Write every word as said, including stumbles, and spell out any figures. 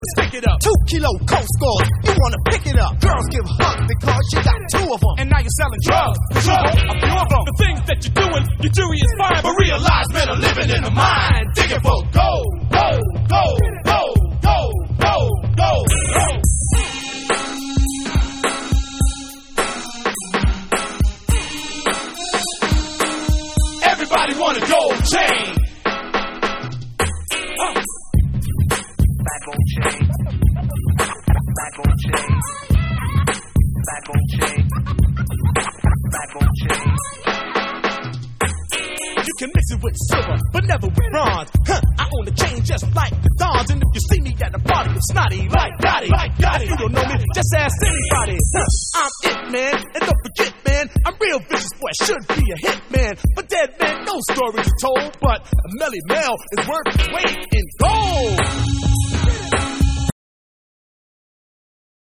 Stick it up. Two kilo cold scores. You wanna pick it up. Girls give hugs because you got two of them. And now you're selling drugs. Trouble, a few of them. The things that you're doing, your jury is fine. But realize men are living in the mind. Digging for gold, gold, gold, gold, gold, gold, gold, gold. Everybody want a gold chain. Uh. Back on chain. Back on chain. Back on chain. Back on chain. You can mix it with silver, but never with bronze. Huh, I own a chain just like the Dons. And if you see me at a party, I'm snotty like Gotti. Like Gotti. If you don't know me, just ask anybody. Huh, I'm it, man. And don't forget, man, I'm real vicious, boy. I should be a hit, man. But dead man, no stories are told. But a Melly Mel is worth its weight in gold.